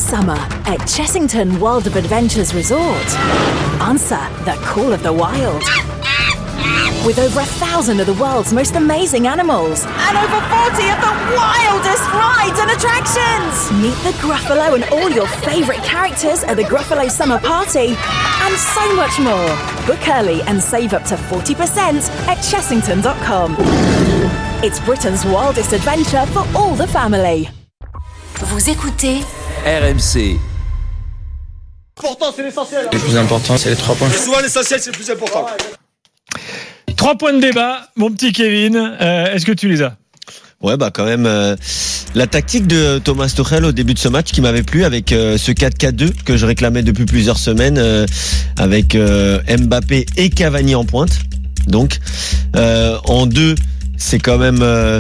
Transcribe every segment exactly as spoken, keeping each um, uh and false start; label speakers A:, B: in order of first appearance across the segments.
A: summer at Chessington World of Adventures Resort. Answer the call of the wild. With over a thousand of the world's most amazing animals and over forty of the wildest rides and attractions. Meet the Gruffalo and all your favourite characters at the Gruffalo Summer Party and so much more. Book early and save up to forty percent at chessington dot com. It's Britain's wildest adventure for all the family.
B: Vous écoutez
C: R M C.
D: L'important, c'est l'essentiel.
E: Le plus important, c'est les trois points.
D: Et souvent, l'essentiel, c'est le plus important.
F: Trois points de débat, mon petit Kevin. Euh, est-ce que tu les as ?
G: Ouais, bah quand même, euh, la tactique de Thomas Tuchel au début de ce match qui m'avait plu avec euh, ce quatre quatre deux que je réclamais depuis plusieurs semaines euh, avec euh, Mbappé et Cavani en pointe. Donc, euh, en deux, c'est quand même euh,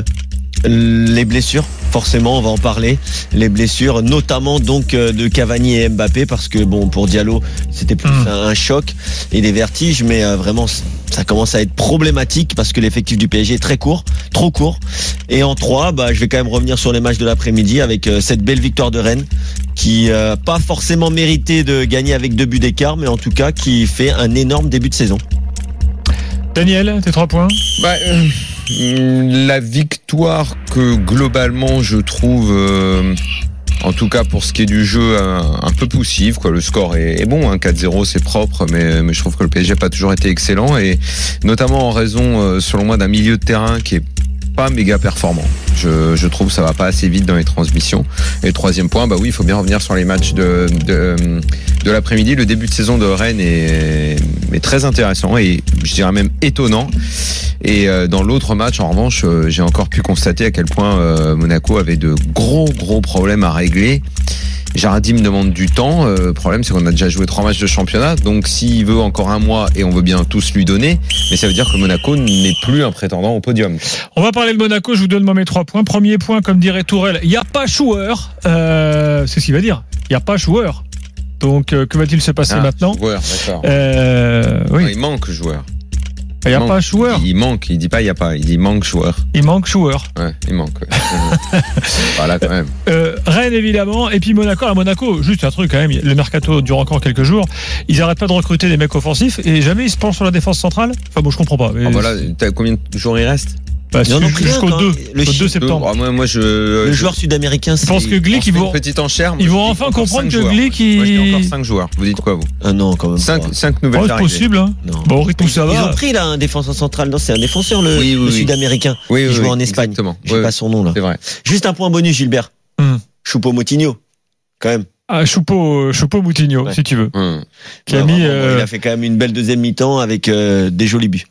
G: les blessures. Forcément, on va en parler. Les blessures, notamment donc de Cavani et Mbappé, parce que bon, pour Diallo, c'était plus mmh. un, un choc et des vertiges, mais euh, vraiment, ça commence à être problématique parce que l'effectif du P S G est très court, trop court. Et en trois, bah, je vais quand même revenir sur les matchs de l'après-midi avec euh, cette belle victoire de Rennes, qui euh, pas forcément mérité de gagner avec deux buts d'écart, mais en tout cas qui fait un énorme début de saison.
F: Daniel, tes trois points ?
E: Bah, euh, la victoire que globalement je trouve, euh, en tout cas pour ce qui est du jeu, un, un peu poussive, quoi. Le score est, est bon, hein, quatre zéro c'est propre, mais, mais je trouve que le P S G n'a pas toujours été excellent, et notamment en raison, euh, selon moi, d'un milieu de terrain qui est pas méga performant. Je, je trouve que ça va pas assez vite dans les transmissions. Et le troisième point, bah oui, il faut bien revenir sur les matchs de, de, de l'après-midi. Le début de saison de Rennes est, est très intéressant et je dirais même étonnant. Et dans l'autre match, en revanche, j'ai encore pu constater à quel point Monaco avait de gros, gros problèmes à régler. Jardim me demande du temps. Le euh, problème, c'est qu'on a déjà joué trois matchs de championnat. Donc, s'il veut encore un mois, et on veut bien tous lui donner, mais ça veut dire que Monaco n'est plus un prétendant au podium.
F: On va parler de Monaco. Je vous donne moi mes trois points. Premier point, comme dirait Tourelle, il n'y a pas joueur. Euh, c'est ce qu'il va dire. Il n'y a pas joueur. Donc, euh, que va-t-il se passer
E: ah,
F: maintenant ?
E: Joueur, d'accord.
F: Euh, oui.
E: Non, il manque joueur.
F: Il n'y a manque, pas joueur.
E: Il manque, il dit pas il n'y a pas, il dit manque joueur.
F: Il manque joueur.
E: Ouais, il manque. Ouais. Voilà quand même.
F: Euh, Rennes évidemment, et puis Monaco. À Monaco, juste un truc quand même, le mercato dure encore quelques jours. Ils n'arrêtent pas de recruter des mecs offensifs et jamais ils se penchent sur la défense centrale. Enfin bon, je comprends pas. Mais...
E: Ah, voilà, t'as combien de jours il reste ?
F: Bah, jusqu'au deux, le deux septembre.
E: Ah, moi, moi, je,
G: le
E: je,
G: joueur sud-américain,
F: je pense que Glick, ils vont,
E: petite enchère,
F: ils vont enfin comprendre que Glick, il...
E: moi, je dis encore cinq joueurs. Vous dites quoi, vous?
G: Ah non, quand même.
E: cinq nouvelles
F: oh, c'est possible, hein.
G: Non.
F: Bon, au rythme où ça va.
G: Ils ont pris, là, un défenseur central. Non, c'est un défenseur, le,
E: oui, oui,
G: le
E: oui.
G: sud-américain.
E: Oui,
G: qui
E: oui,
G: joue
E: oui,
G: en Espagne.
E: Exactement.
G: Je sais
E: oui,
G: pas son nom, là.
E: C'est vrai.
G: Juste un point bonus, Gilbert.
F: Hum.
G: Choupo-Motinho. Quand même.
F: Ah, Choupo, Choupo-Moutinho, ouais. Si tu veux.
E: Hum.
F: Qui ouais, a mis,
G: vraiment,
F: euh...
G: il a fait quand même une belle deuxième mi-temps avec euh, des jolis buts.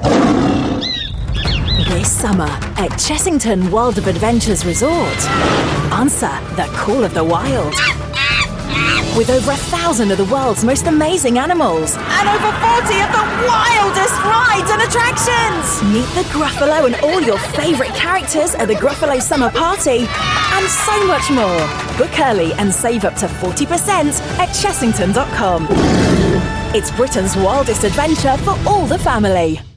A: This summer at Chessington World of Adventures Resort. Answer the call of the wild. With over a thousand of the world's most amazing animals and over forty of the wildest rides and attractions. Meet the Gruffalo and all your favourite characters at the Gruffalo Summer Party and so much more. Book early and save up to forty percent at chessington dot com. It's Britain's wildest adventure for all the family.